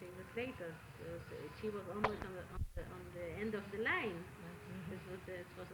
years later. So she was almost on the end of the line. It was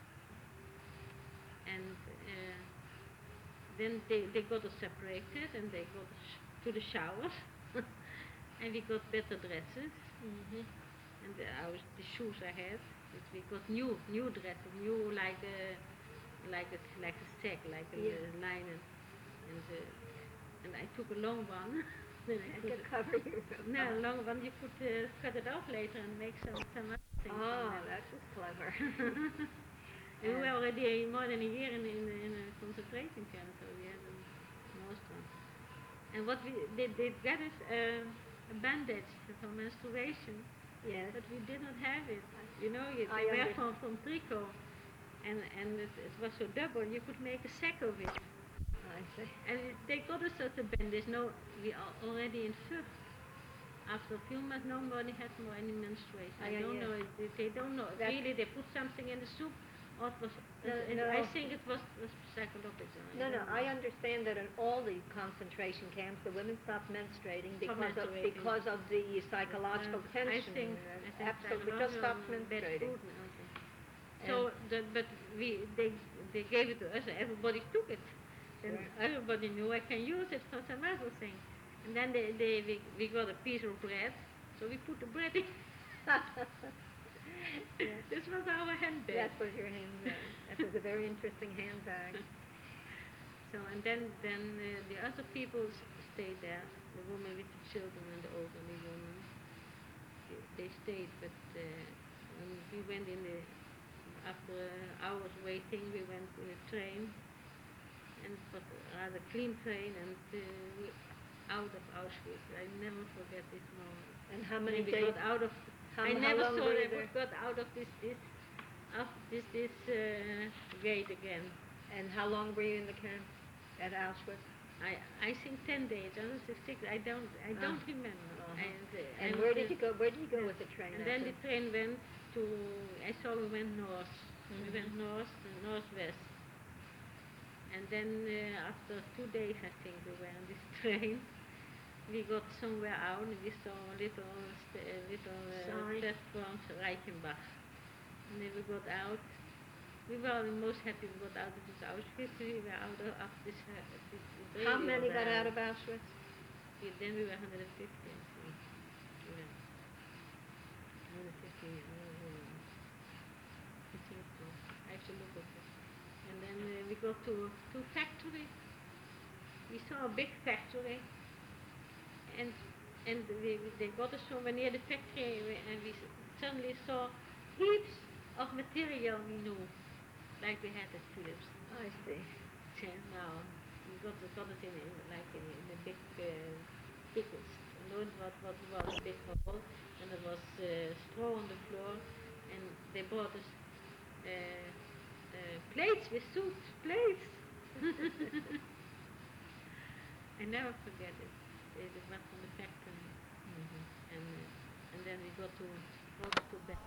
and then they got us separated and they got us to the showers and we got better dresses and the shoes I had. We got new dresses, new like a sack, like a linen, and I took a long one. Then I to cover you. no, a long one. You could cut it off later and make some other things. Oh, that was clever. We were already more than a year in a concentration camp, so we had an Ostrom. And what they got us a bandage for menstruation, Yes. but we did not have it. You know, they were from tricot, and it was so double. You could make a sack of it. I see. And they got us such a bandage. No, we are already in first. After a few months, nobody had more any menstruation. I don't know. They don't know. Really, they put something in the soup. Or it was, No. I think it was psychological. No, I understand that in all the concentration camps, the women stopped menstruating because of the psychological tension. I think absolutely just stopped menstruating. So, but they gave it to us, and everybody took it. And everybody knew I can use it for some other thing. And then we got a piece of bread, so we put the bread in. This was our handbag. That was your handbag. That was a very interesting handbag. So, and then the other people stayed there, the woman with the children and the elderly woman. They stayed, but when we went after hours waiting, we went in a train, and it was a rather clean train, and we out of Auschwitz. I never forget this moment. And how many days? We got out of. I never thought I would got out of this gate again. And how long were you in the camp at Auschwitz? I think 10 days. I was 6. I don't remember. And where did you go? Where did you go with the train? And then the train went to. I saw we went north. We went north and northwest. And then after 2 days, I think we were on this train. We got somewhere out and we saw a little platform, Reichenbach. And then we got out. We were most happy we got out of this Auschwitz. We were out of this. How many got out of Auschwitz? Then we were 150. I think. We were 150. I think so. I have to look at it. And then we got to factory. We saw a big factory. And they got us over near the factory and we suddenly saw heaps of material we knew, like we had at Philips. I see. Now we got it in a big pickles. And what was a big hole, and there was straw on the floor, and they brought us plates with soup, plates. I never forget it. It went from the factory, and then we got to bed.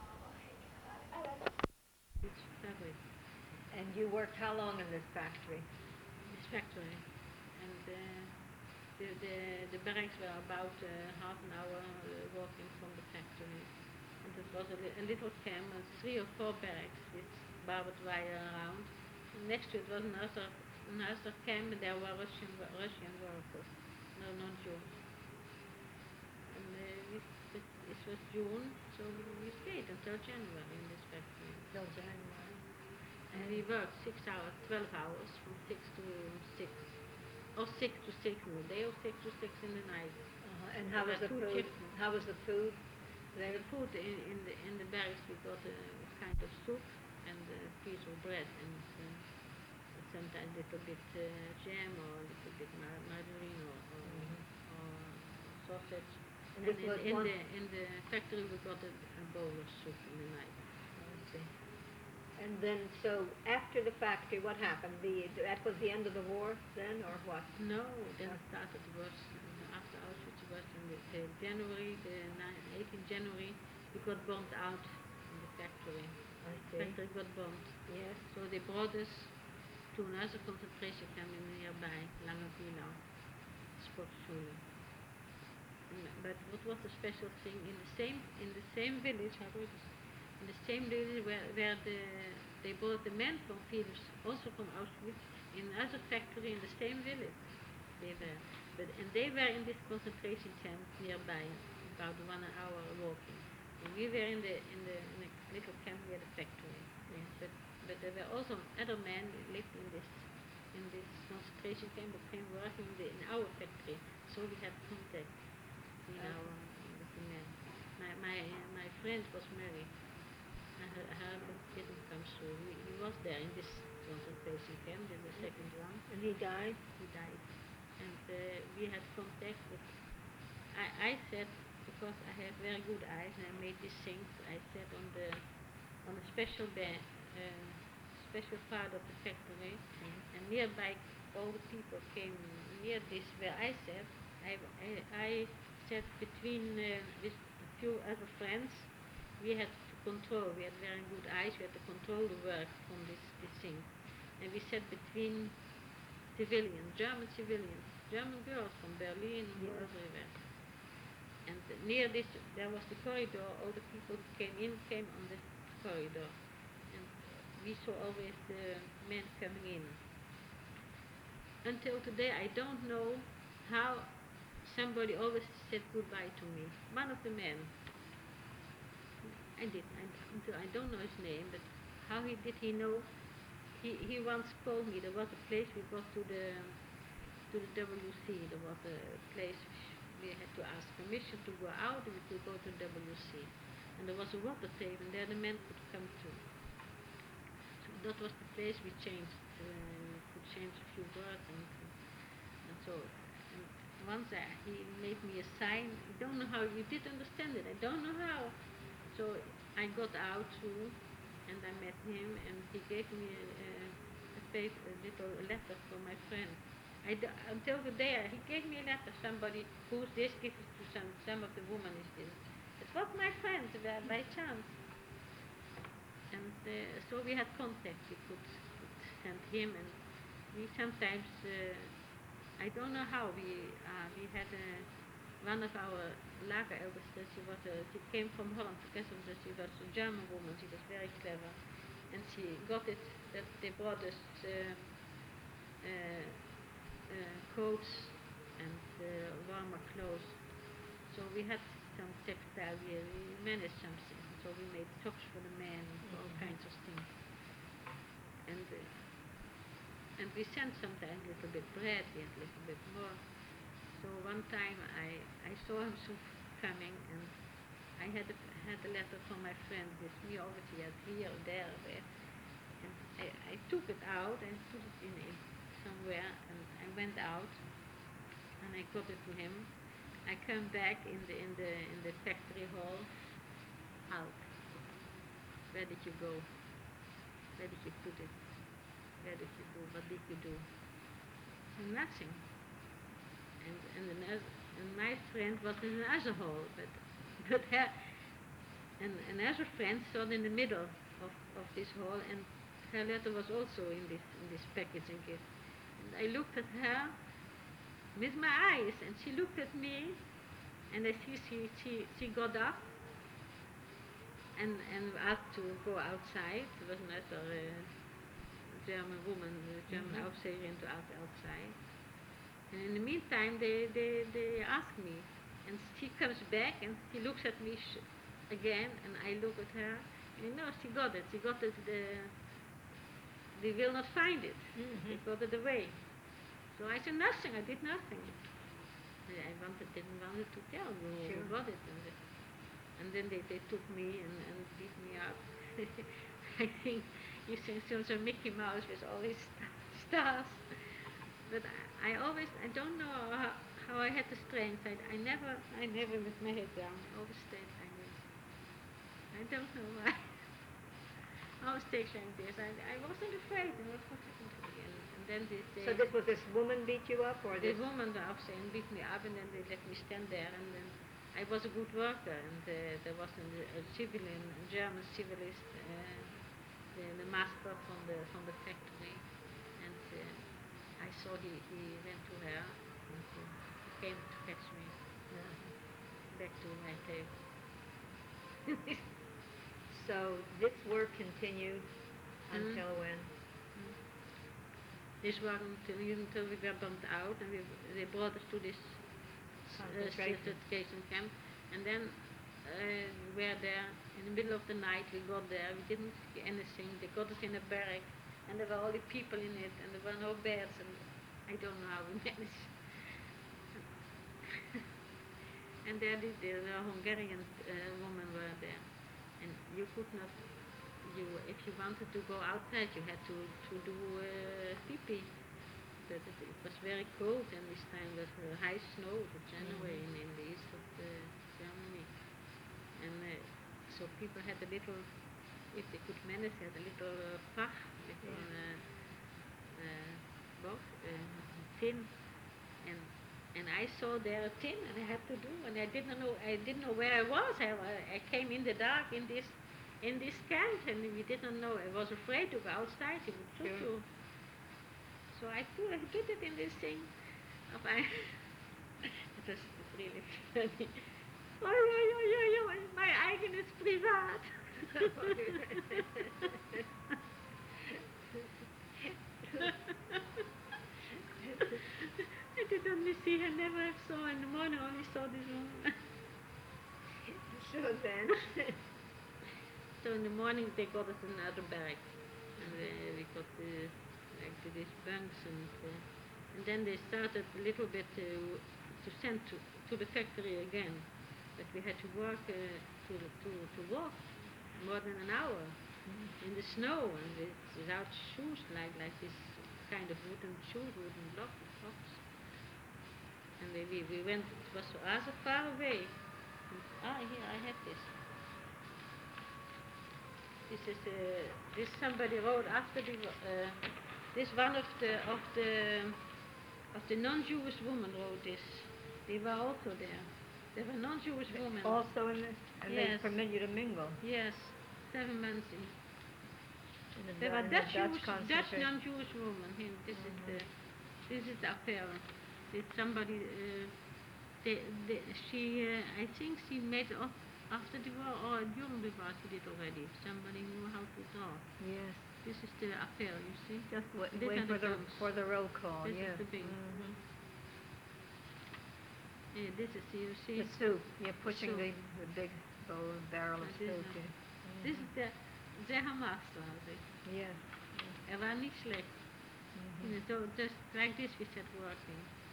Each fabric. And you worked how long in this factory? This factory, and the barracks were about half an hour walking from the factory, and it was a little camp, 3 or 4 barracks with barbed wire around. And next to it was another camp, and there were Russian workers. No, not June. And this was June, so we stayed until January in this factory. Till January. And we worked 6 hours, 12 hours, from 6 to 6. Or 6 to 6 in the day, or 6 to 6 in the night. And how was the food? How was the food? The food in the barracks, we got a kind of soup and a piece of bread and sometimes a little bit jam or a little bit margarine or sausage. And in the factory we got a bowl of soup in the night. And then, so after the factory, what happened? That was the end of the war then, or what? No, then started the war. After Auschwitz was in January, the 18th January, we got bombed out in the factory. I see. The factory got bombed. Yes. So they brought us to another concentration camp nearby, Lange Wielau, Sportschule. And but what was the special thing in the same village? How do I just- In the same village where they brought the men from Philips, also from Auschwitz, in another factory in the same village. They were, and they were in this concentration camp nearby, about 1 hour walking. And we were in the little camp near the factory. Yeah. But there were also other men who lived in this concentration camp but came working in our factory. So we had contact with the men. My friend was married. Her husband didn't come through. He was there in this concentration camp, in the second one. And he died? He died. And we had contact with... I said, because I have very good eyes and I made these things, I sat on a special bed, special part of the factory, and nearby all the people came near this where I sat. I sat between with a few other friends. We had to control, we had very good eyes, we had to control the work from this thing. And we sat between civilians, German girls from Berlin, everywhere. And near this, there was the corridor, all the people who came on the corridor. And we saw always the men coming in. Until today, I don't know how somebody always said goodbye to me. One of the men. I don't know his name, but how did he know? He once told me there was a place we got to the WC. There was a place we had to ask permission to go out and we could go to WC. And there was a water table and there the men could come to. So that was the place we changed. Could change a few words and so. And once he made me a sign. I don't know how, you did understand it. I don't know how. So I got out too, and I met him, and he gave me a little letter from my friend. Until the day he gave me a letter. Somebody, who's this? Give it to some of the woman is this. It was my friend by chance, and so we had contact. We could send him, and we sometimes. I don't know how we had one of our lager elders, she came from Holland because she was a German woman. She was very clever, and she got it that they brought us coats and warmer clothes. So we had some textile. We managed something. So we made socks for the men, for all kinds of things, and we sent sometimes a little bit bread, we had a little bit more. So one time I saw him coming, and I had a letter from my friend with me over here or there, and I took it out and put it in somewhere, and I went out, and I got it to him. I come back in the factory hall. Out. Where did you go? Where did you put it? Where did you go? What did you do? Nothing. And my friend was in another hall, but her and another friend stood in the middle of this hall, and her letter was also in this packaging gift. And I looked at her with my eyes, and she looked at me, and I see she got up and asked to go outside. There was another German woman, German Aufseherin, to ask outside. And in the meantime, they ask me, and she comes back and she looks at me again, and I look at her, and she got it. She got it. They will not find it. They got it away. So I said nothing. I did nothing. I didn't want to tell you who got it, and then they took me and beat me up. I think you think so Mickey Mouse with all his stars. But I don't know how I had the strength. I never let my head down. I always stayed like this. I don't know why. I always stayed like this. I wasn't afraid. And what happened to me? And then So this woman beat you up, or the woman beat me up, and then they let me stand there. And then I was a good worker, and there was a civilian, a German civilist, the master from the factory, and I saw he went to her, and he came to catch me. back to my table. So this work continued until when? This was until we were bumped out, and they brought us to this concentration camp, and then we were there in the middle of the night. We got there, we didn't see anything. They got us in a barrack, and there were only people in it, and there were no beds, and I don't know how we managed. And there the Hungarian women were there, and you could not. If you wanted to go outside, you had to do pee-pee. But it was very cold, and this time was high snow, the January in the east of Germany. And so people had a little, if they could manage, had a little pach, little box, tin, and I saw there a tin, and I had to do, and I didn't know where I was. I came in the dark in this camp, and we didn't know. I was afraid to go outside. It would shoot you. So I did it in this thing. It was really funny. My eigen is privaat. I did only see her, never saw in the morning, only saw this one. So then? So in the morning they got us another barrack, and we got these bunks, and then they started a little bit to send to the factory again, but we had to walk to walk more than an hour in the snow, and without shoes, like this kind of wooden shoes, wooden blocks. And we went. It was rather far away. Here I have this. This somebody wrote after this one of the non-Jewish women wrote this. They were also there. There were non-Jewish women. Also in this, and yes. They permit you to mingle. Yes, 7 months in. There were Dutch non-Jewish women. This is the affair. Did somebody? I think she made up. After the war or during the war she did already. Somebody knew how to draw. Yes. This is the affair, you see? Just wait for the roll call, this yes. Is the big. Yeah, this is, you see? The soup. You're pushing the big barrel of soup. This is the Hamas, Yes. Was niet slecht. So just like this we started working.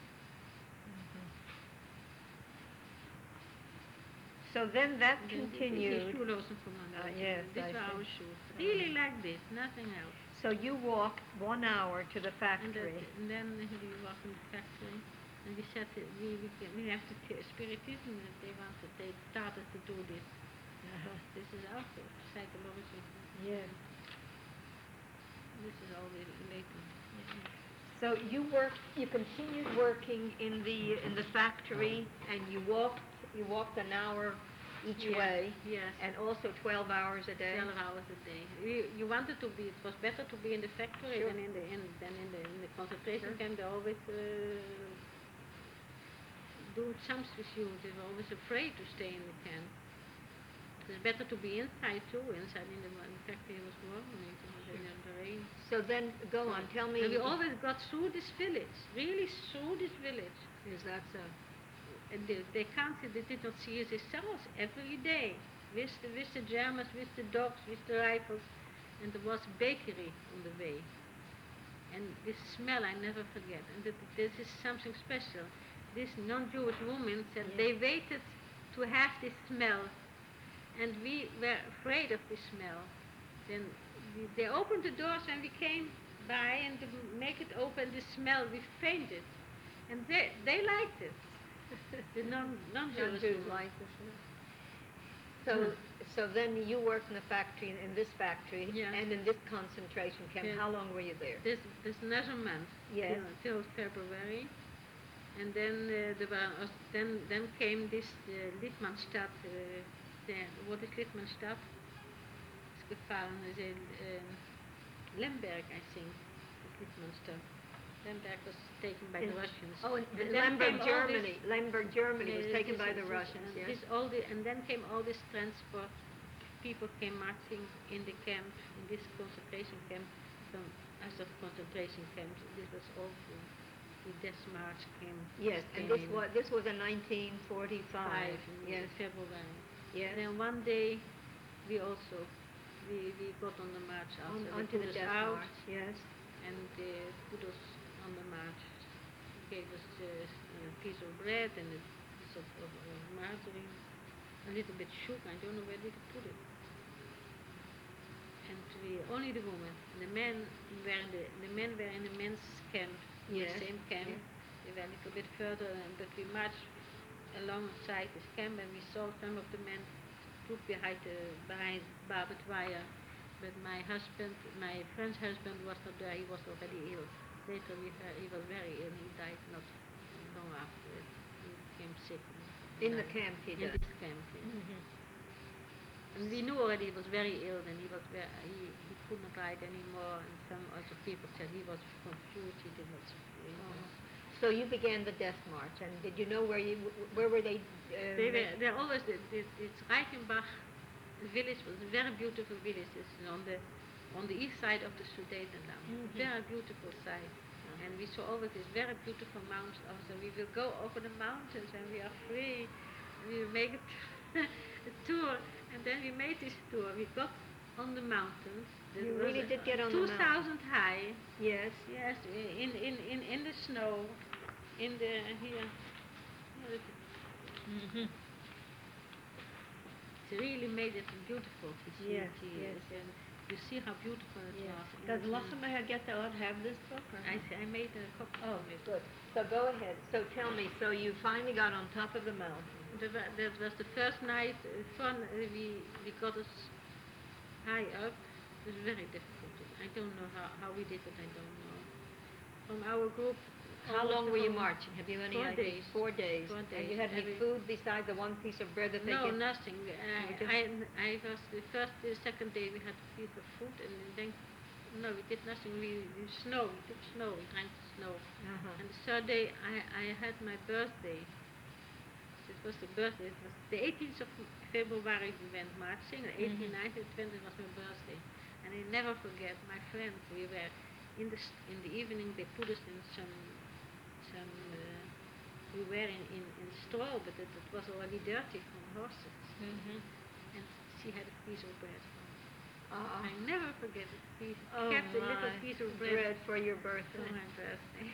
So then that continued. Yes, these were our shoes. Really like this, nothing else. So you walked 1 hour to the factory. And then we walked in the factory, and we said we have to spiritism. They started to do this. This is also psychology. Yes. This is all later. So you continued working in the factory, and you walked an hour each way. Yes. And also 12 hours a day. 12 hours a day. You wanted to be. It was better to be in the factory than in the concentration camp. They always do jumps with you. They were always afraid to stay in the camp. It's better to be inside too. Inside in the factory was warm. In the rain. So then, go on. Tell me. And we always got through this village. Really through this village. Is that so? And they can't see, they did not see us themselves every day, with the Germans, with the dogs, with the rifles, and there was a bakery on the way. And this smell I never forget, and this is something special. This non-Jewish woman said they waited to have this smell, and we were afraid of this smell. Then they opened the doors and we came by, and to make it open, the smell, we fainted. And they liked it. The non-Jews like this. So then you worked in the factory, in this factory, and in this concentration camp. How long were you there? This another month. Yes. Till February, and then then came this Lidmanstadt. What is Lidmanstadt? It's gefallen. Lemberg, I think. Lidmanstadt. Lemberg was taken by the In- Russians. Oh, And and then Lemberg, came all this- Germany. Lemberg, Germany was Yeah, taken this by is- the this- Russians, and yes. and then came all this transport. People came marching in the camp, in this concentration camp, from as of concentration camps. This was awful. The death march came. Yes, and came this was in 1945. in Yes, February. yes. And then one day, we also we got on the march after they Onto put the us death out, march, yes. and they put us on the march. Gave us a piece of bread and a piece of margarine, a little bit sugar. I don't know where they put it. And we only the women. The men were in the men's camp, Yes, the same camp. yeah. They were a little bit further, but we marched alongside this camp, and we saw some of the men stood behind barbed wire. But my friend's husband was not there. He was already ill. Later he was very ill. He died not long after it. He became sick. In the died. camp he In died. this camp, yes. Mhm. And we knew already he was very ill, and he could not ride anymore. And some other people said he was confused. He did not. So you began the death march, and did you know where were they? They're always it's Reichenbach village was a very beautiful village. It's on the east side of the Sudetenland. Mhm. Very beautiful site. And we saw always this very beautiful mountains. Also, we will go over the mountains and we are free. We will make a tour, and then we made this tour. We got on the mountains. It You was really did get on the mountains. 2,000 high. Yes. Yes, in the snow, in the here. Mhm. It really made it beautiful to see Yes, it, yes. and you see how beautiful it Yes. was. Does And, Lachemaher get to have this book? Or I made a copy Oh, of it. good. So go ahead. So tell me. So you finally got on top of the mountain. That was the first night. We got us high up. It was very difficult. I don't know how we did it. I don't know. From our group. How almost long the were you whole- marching? Have you any 4 idea? days. 4 days. 4 And days. you had any Every- food besides the one piece of bread that they No, get? nothing. just- I was the second day we had a piece of food, and then no, we did nothing. We snow. We did snow. We drank the snow. Uh-huh. And the third day, I had my birthday. It was the birthday. It was the 18th of February we went marching. And 18, 19, 20 was my birthday. And I never forget my friends. We were in the evening. They put us in some. We were in straw, but it was already dirty from horses. Mhm. And she had a piece of bread. Uh-uh. I never forget it. We Oh, kept a little my. piece of Bread for your for birthday. my birthday.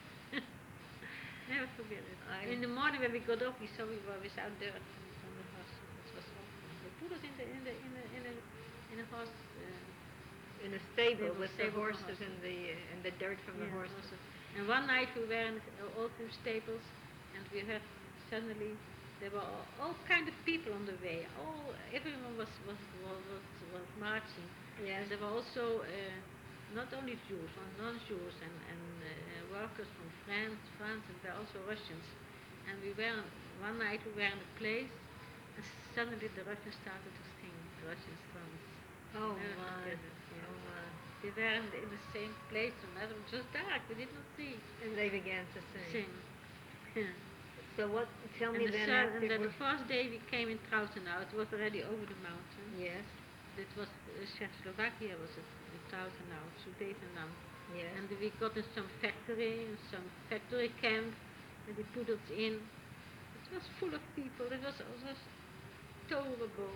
Never forget it. I- In the morning when we got up, we saw we were without dirt from the horse. It was awful. They put us in a horse. In a stable Stable, with the stable for horses horses. and the dirt from the Yeah, horses. horses. And one night we were in Oldham stables, and we heard suddenly there were all kind of people on the way. Everyone was marching. Yes. There were also not only Jews, but non-Jews and workers from France, and there were also Russians. And one night we were in a place, and suddenly the Russians started to sing the Russian songs. Oh Never my. forget it, yeah. Oh my. We were in the same place, and it was just dark. We did not see. And they began to sing. Yeah. So what? Tell me And then. and then after- the first day we came in Trautenau. It was already over the mountain. Yes. It was Czechoslovakia, was it? Trautenau, Sudetenland. Yes. And we got in some factory camp, and they put us in. It was full of people. It was terrible.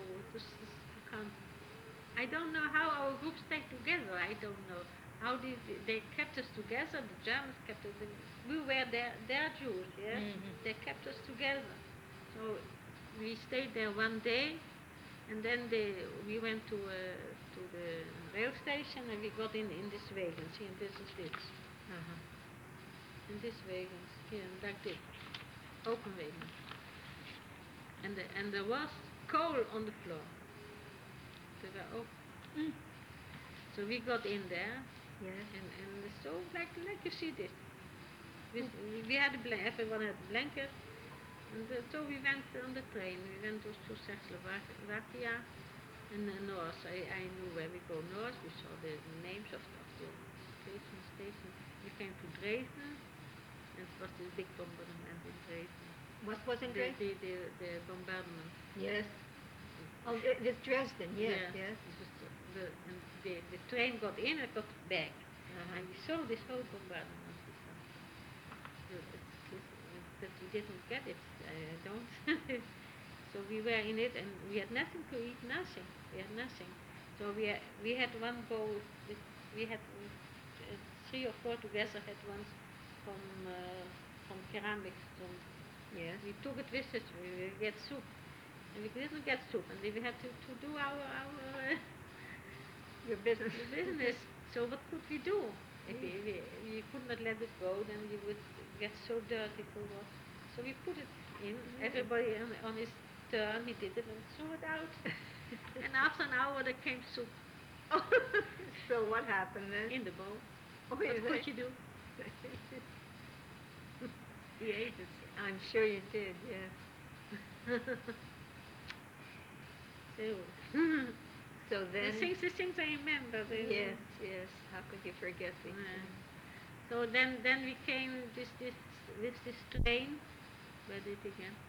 I don't know how our group stayed together. I don't know how they kept us together. The Germans kept us. We were their Jews, yes. Mhm. They kept us together. So we stayed there one day, and then we went to the rail station, and we got in this wagon. See, and this is this. Uh-huh. In this wagons here, like this, open wagon. And there was coal on the floor. They were open. So we got in there, Yes. and so like you see this. We had everyone had a blanket, and so we went on the train. We went to Czechoslovakia in the north. I knew where we go north. We saw the names of the station. we came to Dresden, and it was this big bombardment in Dresden. What was in Dresden? The bombardment. Yes. Oh, this Dresden, yes, yes. It was and the train got in and got back. And we saw this whole bombardment. That we didn't get it, I don't. So we were in it and we had nothing to eat, nothing. We had nothing. So we had one bowl, we had 3 or 4 together had ones from ceramics. Yes. We took it with us, we get soup. And we didn't get soup, and then we had to do our Your business. business. So what could we do? If we could not let it go, then we would get so dirty for what. So we put it in. Everybody on his turn, he did it and threw it out. And after an hour, there came soup. So what happened then? In the bowl. Oh, What could you do? We ate it. I'm sure you did, yes. So then... The things I remember. Yes, yes. How could you forget these things? So then we came this train. Where did we get?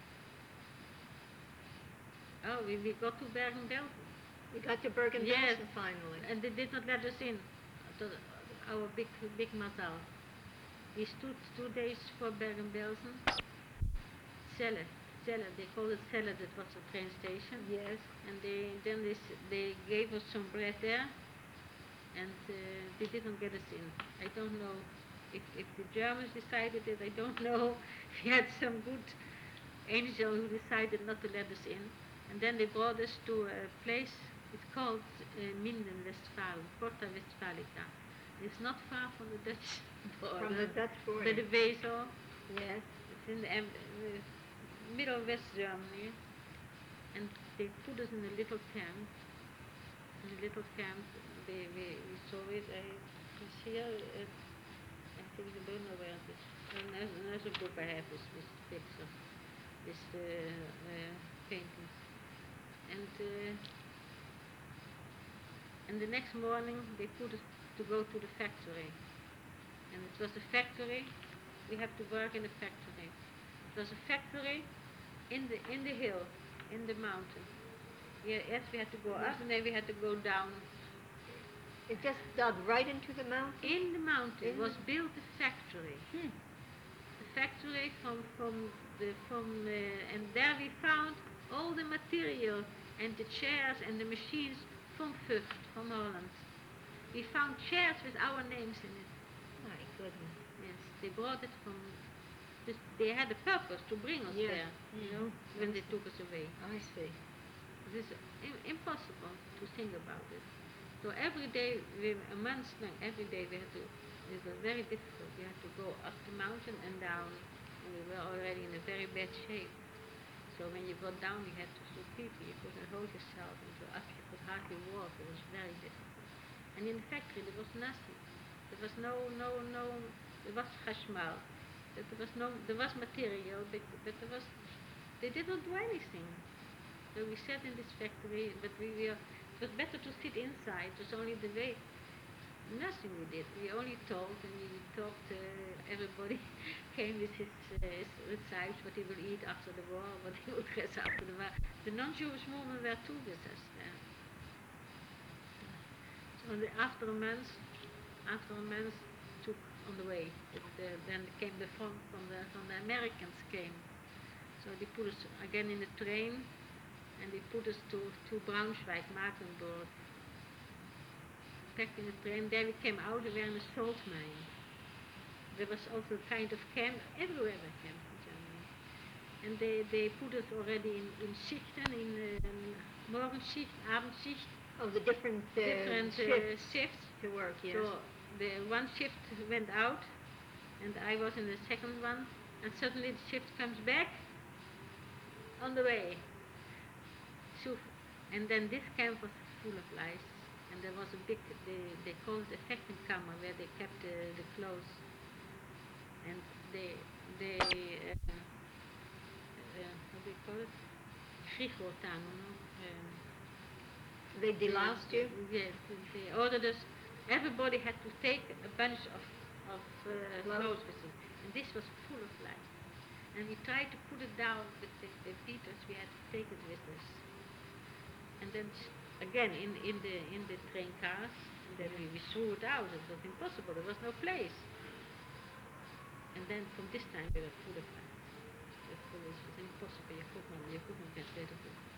Oh, we got to Bergen-Belsen. We got to Bergen-Belsen finally. And they did not let us in. Our big mazal. We stood 2 days for Bergen-Belsen. Celle, they called it Celle, that was the train station. Yes. And they gave us some bread there, and they didn't get us in. I don't know if the Germans decided it, I don't know. We had some good angel who decided not to let us in. And then they brought us to a place, it's called Minden, Westfalen, Porta Westfalica. It's not far from the Dutch border. From the Dutch border. By the Weser. Yes. It's in the middle West Germany. And they put us in a little camp. In a little camp, we saw it. It's here. I think I don't know where it is. Another book I have is this picture, this paintings. And the next morning they put us to go to the factory. And it was a factory. We have to work in a factory. It was a factory in the hill, in the mountain. Yes, we had to go up and then we had to go down. It just dug right into the mountain? In the mountain was built a factory. A factory and there we found all the material and the chairs and the machines from Vught, from Holland. We found chairs with our names in it. My goodness. Yes, they brought it from. They had a purpose to bring us there, you know, when they took us away. I see. It is impossible to think about it. So every day, a month long, every day we had to. It was very difficult. We had to go up the mountain and down, and we were already in a very bad shape. So when you got down, you had to so quickly. You couldn't hold yourself, and so up you could hardly walk. It was very difficult. And in the factory there was nothing. There was no. There was chashmal. There was material, but they didn't do anything. So we sat in this factory, but it was better to sit inside. It was only the way. Nothing we did. We only talked, and we talked. Everybody came with his recipes, what he will eat after the war, what he will dress after the war. The non-Jewish women were too with us there. So after a month, took on the way. Then came from the Americans came. So they put us again in the train, and they put us to Braunschweig, Markenburg. Back in the train, there we came out, we were in a salt mine. There was also a kind of camp, everywhere were camps in Germany. And they put us already in Schichten, in Morgenschicht, Abendschicht. Oh, the different shifts to work, yes. So the one shift went out, and I was in the second one, and suddenly the shift comes back on the way. So, and then this camp was full of lice. And there was a big, they called it a Effektenkammer, where they kept the clothes. And they how do you call it? Frigotan, They deloused you? Yes, they ordered us, everybody had to take a bunch of of Clothes. clothes. And this was full of lice. And we tried to put it down, but they beat us. We had to take it with us. And then again in the train cars, and then we threw it out. It was impossible. There was no place. And then from this time we were full of lice. It was impossible. You couldn't get rid of it.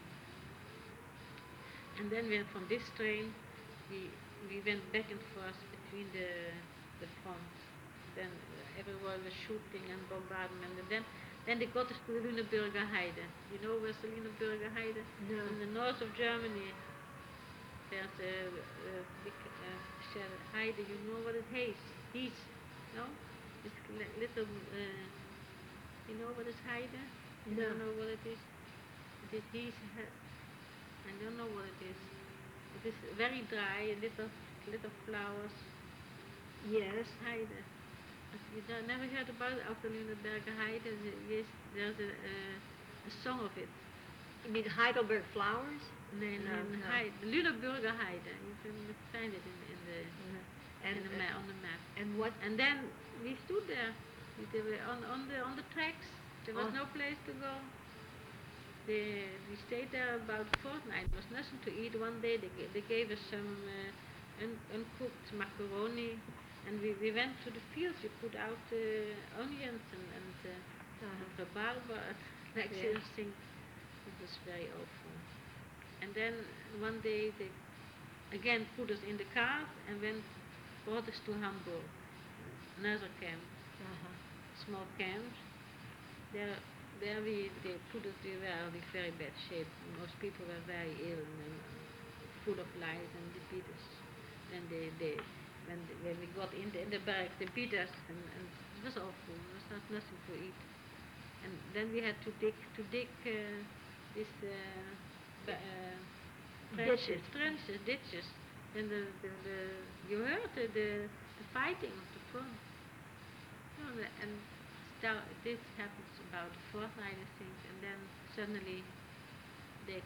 And then from this train, we went back and forth between the fronts. Then everyone was shooting and bombardment. And then they got us to the Lüneburger Heide. You know where's the Lüneburger Heide? No. In the north of Germany. There's a big Heide. You know what it is? He's, no? It's little. You know what is Heide? You No. don't know what it is? It is he's. I don't know what it is. It is very dry, little flowers. Yes. Heide. You never heard about it, of the Lüneburger Heide? Yes, there's a song of it. You mean Heidelberg flowers? No. Heide, the Lüneburger Heide. You can find it And on the map. and what? And then we stood there. We were on the tracks. There was Oh. no place to go. We stayed there about a fortnight. There was nothing to eat. One day they gave us some uncooked macaroni, and we went to the fields. We put out onions and rhubarber, like Yeah. those things. It was very awful. And then one day they again put us in the car and brought us to Hamburg, another camp, small camp. There they put us. We were in very bad shape. Most people were very ill and full of lice, and they beat us. Then when we got in the barracks, they beat us, and it was awful. There was nothing to eat. And then we had to dig this ditches. And you heard the fighting of the front. And this happens about a fortnight, I think, and then suddenly they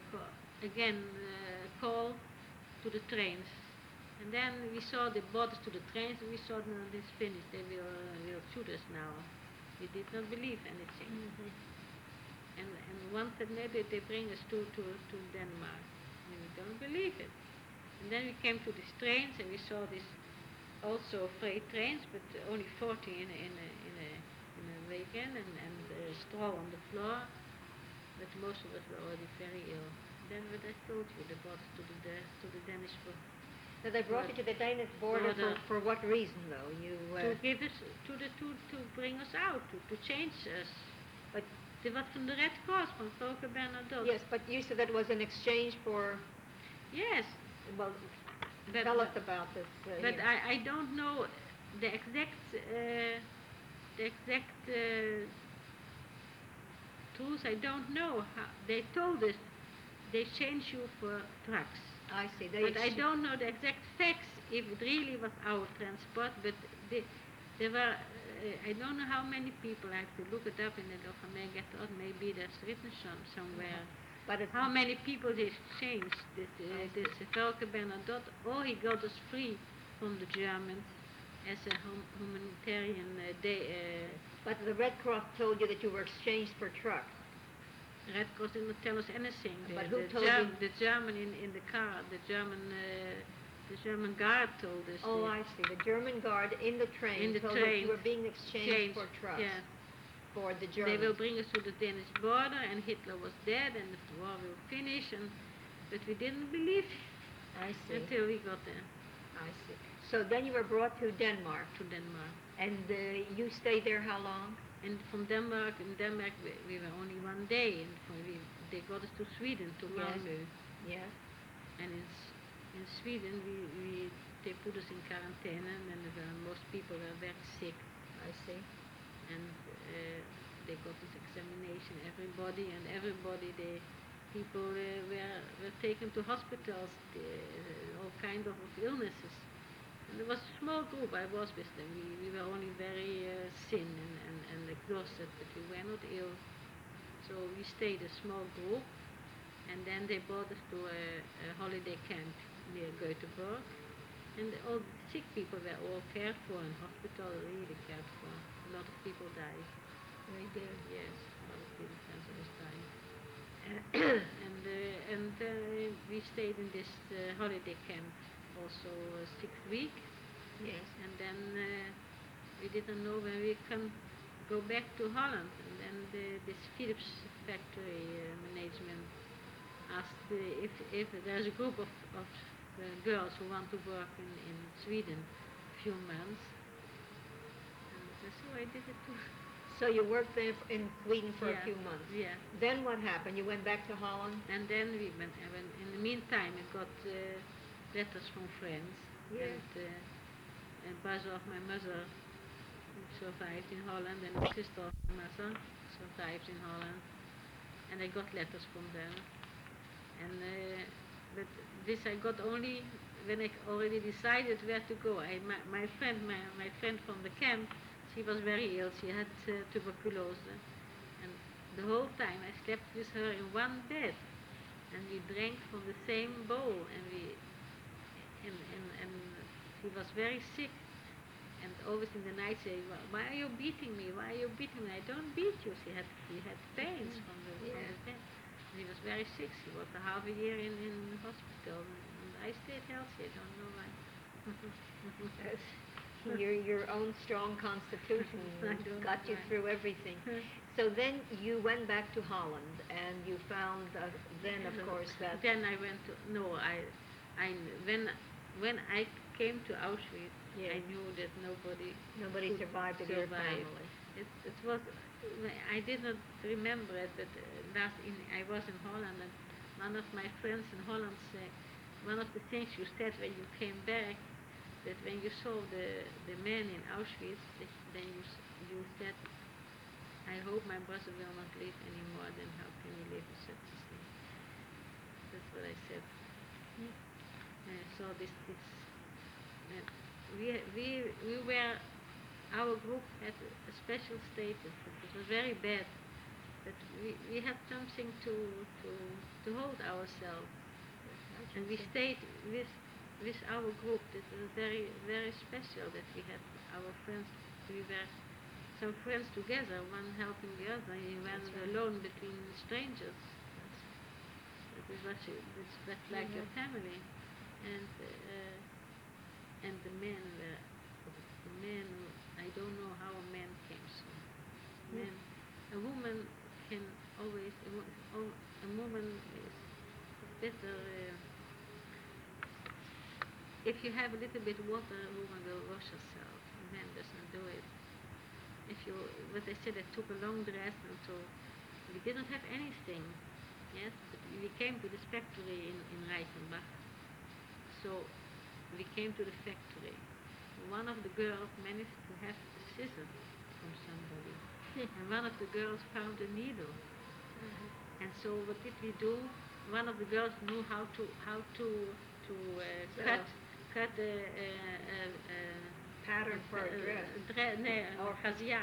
call to the trains. And then we saw the borders to the trains, and we saw, no, this is finished. They will shoot us now. We did not believe anything. And once said, no, they bring us to Denmark. And we don't believe it. And then we came to these trains, and we saw these also freight trains, but only 40 in a wagon, and straw on the floor. But most of us were already very ill. Then what I told you, they brought us to the Danish border. So they brought you to the Danish border for what reason, though? To give us to bring us out, to change us. But They was from the Red Cross, from Vrouke Bernadotte. yes, but you said that was an exchange for. Yes. Well, But, tell us about this. But here. I don't know the exact truth. I don't know how they told us they change you for trucks. I see. But I don't know the exact facts if it really was our transport. But there were. I don't know how many people. I have to look it up in the Lochamegat, or maybe that's written somewhere. But it's How many people they exchanged this Vrouke Bernadotte? Oh, he got us free from the Germans as a humanitarian But the Red Cross told you that you were exchanged for trucks. Red Cross didn't tell us anything. But who told you? The German in the car, the German guard told us. Oh, I see. The German guard in the train In the told us train. you were being exchanged for trucks. Yeah. For the They Germans. will bring us to the Danish border, and Hitler was dead, and the war will finish. But we didn't believe I see. until we got there I see. So then you were brought to Denmark, to Denmark. and you stayed there how long? And from Denmark, we were only one day, and they got us to Sweden, to Yes. Malmö. Yes. And in Sweden, they put us in quarantine, and most people were very sick. I see. And they got this examination, everybody, people were taken to hospitals, all kind of illnesses. And there was a small group. I was with them. We were only very thin and exhausted, but we were not ill. So we stayed a small group, and then they brought us to a holiday camp near Göteborg. And all the sick people were all cared for in hospital, really cared for. A lot of people died. They did. Yes, a lot of people cancer was dying. And we stayed in this holiday camp also 6 weeks. Yes. And then we didn't know when we can go back to Holland. And then this Philips factory management asked if there's a group of girls who want to work in Sweden a few months. And so I did it too. So you worked there in Sweden for a Yeah, few months. Yeah. Then what happened? You went back to Holland? And then we went, in the meantime, I got letters from friends. Yes. And brother of my mother survived in Holland, and the sister of my mother survived in Holland. And I got letters from them. And but this I got only when I already decided where to go. My friend from the camp, she was very ill. She had tuberculosis, and the whole time I slept with her in one bed, and we drank from the same bowl, and she was very sick, and always in the night say, "Why are you beating me? Why are you beating me? I don't beat you." She had pains from the bed. She was very sick. She was a half a year in hospital, and I stayed healthy. I don't know why. Your own strong constitution I don't got you know. through everything. So then you went back to Holland, and you found then, of course, that Then I went to when I came to Auschwitz, Yes. I knew that nobody nobody could survived in your survive. family. It was I did not remember it, but I was in Holland, and one of my friends in Holland said one of the things you said when you came back, that when you saw the men in Auschwitz, then you said, "I hope my brother will not live anymore. Then how can he live with such a thing?" That's what I said. So we were, our group had a special status. It was very bad, but we had something to hold ourselves, and we stayed with our group. It was very, very special that we had our friends. We were some friends together, one helping the other. You went alone between strangers. It was like your family, and the men were I don't know how a man came so. A woman can always a woman is better. If you have a little bit water, a woman will wash herself. A man doesn't do it. What I said, I took a long dress, and so we didn't have anything. Yes, but we came to this factory in Reichenbach. So we came to the factory. One of the girls managed to have a scissor from somebody, and one of the girls found a needle. And so what did we do? One of the girls knew how to cut a Pattern for a dress. Or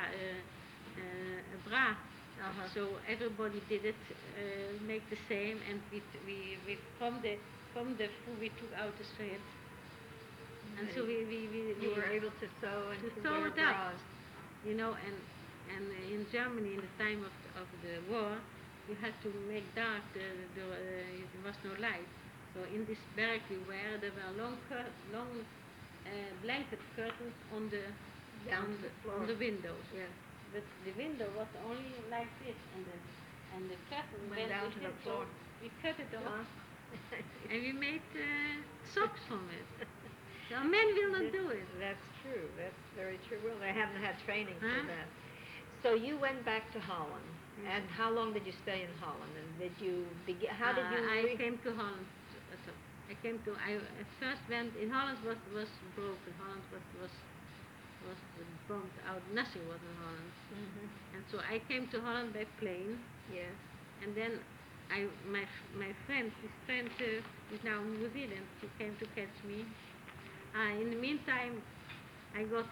a bra. So everybody did it, make the same, and we from the food we took out the thread, and so You were able to sew and to sew wear it up. bras. You know, and in Germany in the time of the war, you had to make dark. There was no light. So in this barrack there were long blanket curtains on the floor. on the windows. Yes. But the window was only like this, and the curtain Went down to the floor. We cut it off, and we made socks from it. So men will not do it. That's true. That's very true. Well, they haven't had training for Huh? that. So you went back to Holland, and how long did you stay in Holland? And did you begin? How did you? I came to Holland. I first went in Holland was broken. Holland was bombed out. Nothing was in Holland, and so I came to Holland by plane. Yes. And then my friend, his friend is now in New Zealand. She came to catch me. In the meantime, I got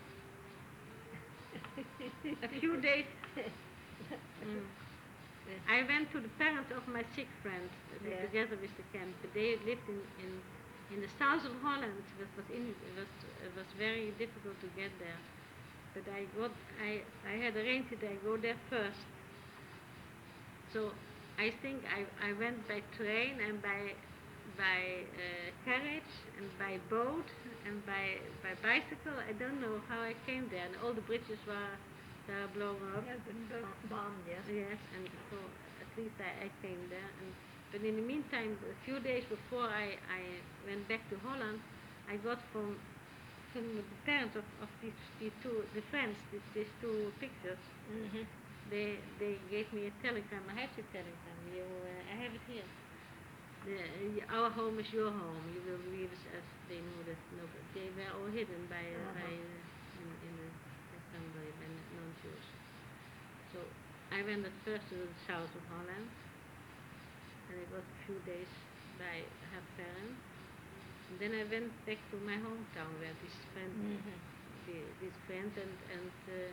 a few days. I went to the parents of my sick friend, Yes. together with the camp. They lived In the south of Holland, it was very difficult to get there. But I had arranged that I go there first. So I think I went by train and by carriage and by boat and by bicycle. I don't know how I came there. And all the bridges were blown up. Has been bombed, yes. Yes, and so at least I came there. But in the meantime, a few days before I went back to Holland, I got from the parents of these two, the friends, these two pictures. Mm-hmm. They gave me a telegram. I have the telegram. I have it here. Our home is your home. You will leave us as they know that. No, but they were all hidden by in the assembly by non-Jews. So I went at first to the south of Holland, and it was a few days by her parents. And then I went back to my hometown where these friends, these friends and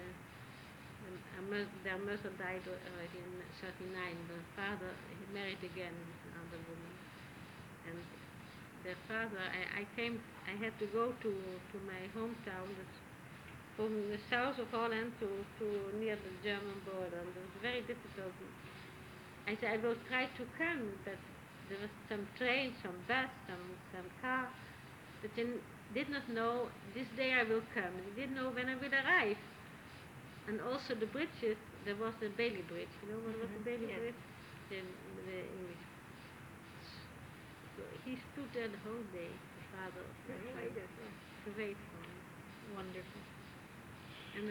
their mother died already in '39. The father he married again with another woman, and their father. I had to go to my hometown. That's from the south of Holland to near the German border. And it was very difficult. I said I will try to come, but there was some train, some bus, some car. But they did not know this day I will come. They didn't know when I will arrive. And also the bridges, there was the Bailey Bridge. You know what was the Bailey Bridge? The English. So he stood there the whole day, the father of the child, to wait for me. Wonderful. And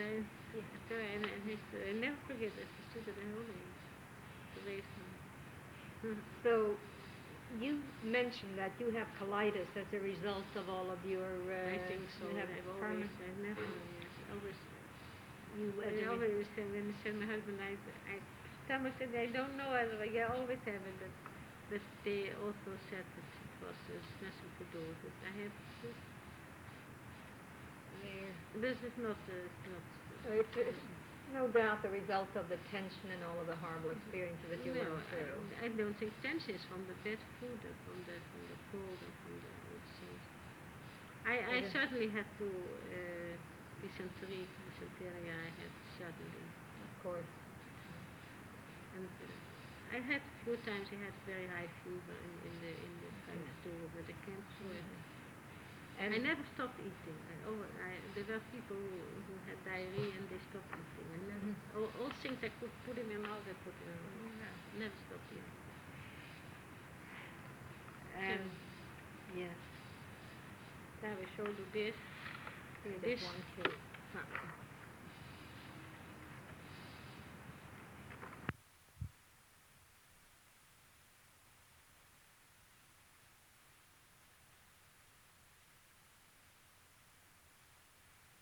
I never forget that he stood there the whole day to wait for me. So you mentioned that you have colitis as a result of all of your. I think so. You have I've never always. I always say when I said my husband, Thomas said I don't know. I always have it, but they also said that it was nothing to do with it. I have this. This is not. It's no doubt the result of the tension and all of the horrible experiences that you went through. I don't think tension is from the bad food and from the cold and from the things. I certainly had to dysentery. I had certainly. Of course. And I had a few times I had very high fever in the camp too, but the camp too. And I never stopped eating. There were people who had diarrhea and they stopped eating. I never, all things I could put in my mouth, I put in my mouth. Never stopped eating. And yes, I will show you this. This one too.